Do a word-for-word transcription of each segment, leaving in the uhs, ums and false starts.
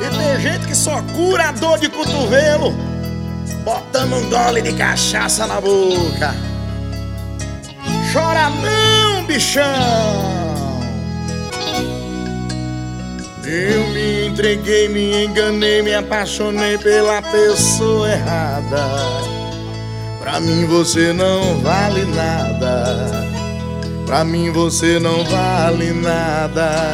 E tem gente que só cura a dor de cotovelo botando um gole de cachaça na boca. Chora não, bichão. Eu me entreguei, me enganei, me apaixonei pela pessoa errada. Pra mim você não vale nada. Pra mim você não vale nada.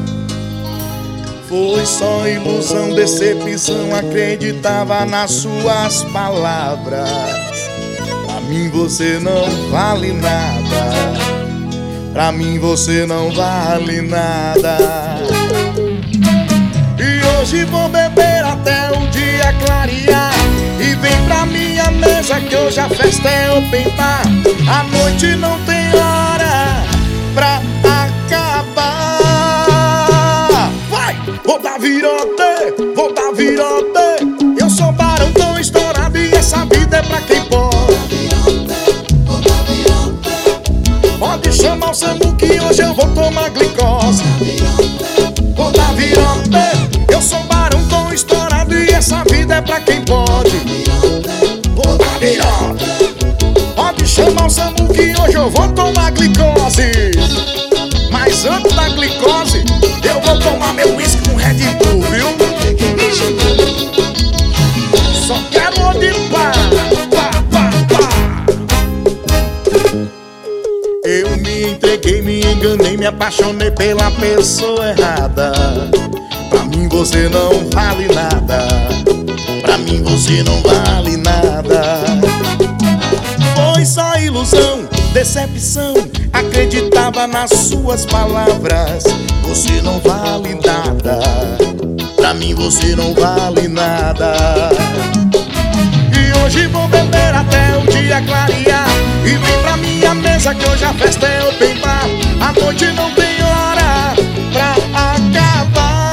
Foi só ilusão, decepção, acreditava nas suas palavras. Pra mim você não vale nada. Pra mim você não vale nada. E hoje vou beber até o dia clarear. E vem pra minha mesa que hoje a festa é open bar. A noite não tem hora pra acabar. Vai! Vou dar virote, vou dar virote. Eu sou barão tão estourado e essa vida é pra quem pode. Vou dar virote. Pode chamar o SAMU que hoje eu vou tomar glicose. Vou dar virote. Eu sou barão tão estourado e essa vida é pra quem pode. Vou dar virote. Pode chamar o SAMU que hoje eu vou tomar glicose. Mas antes da glicose, eu vou tomar meu uísque com Red Bull, viu? Só quero onde pá, pá, pá, pá. Eu me entreguei, me enganei, me apaixonei pela pessoa errada. Pra mim você não vale nada. Pra mim você não vale nada. Foi só ilusão, decepção, acreditava nas suas palavras. Você não vale nada. Pra mim você não vale nada. E hoje vou beber até o dia clarear. E vem pra minha mesa que hoje a festa é open bar. A noite não tem hora pra acabar.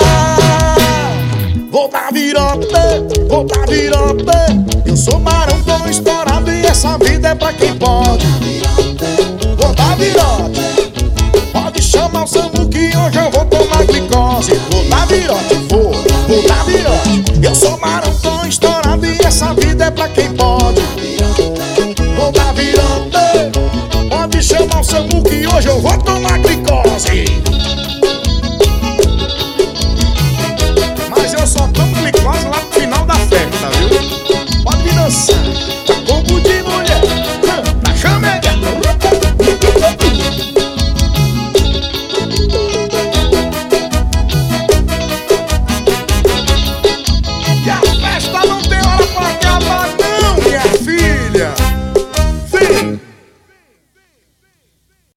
Vou dar virote, vou dar virote. Eu sou barão tão estourado e essa vida é pra quem pode. Vou dar virote. Pode chamar o SAMU que hoje eu vou tomar glicose. Vou dar virote, vou, vou dar virote. Eu sou barão tão estourado e essa vida é pra quem pode. Vou dar virote. Pode chamar o SAMU que hoje eu vou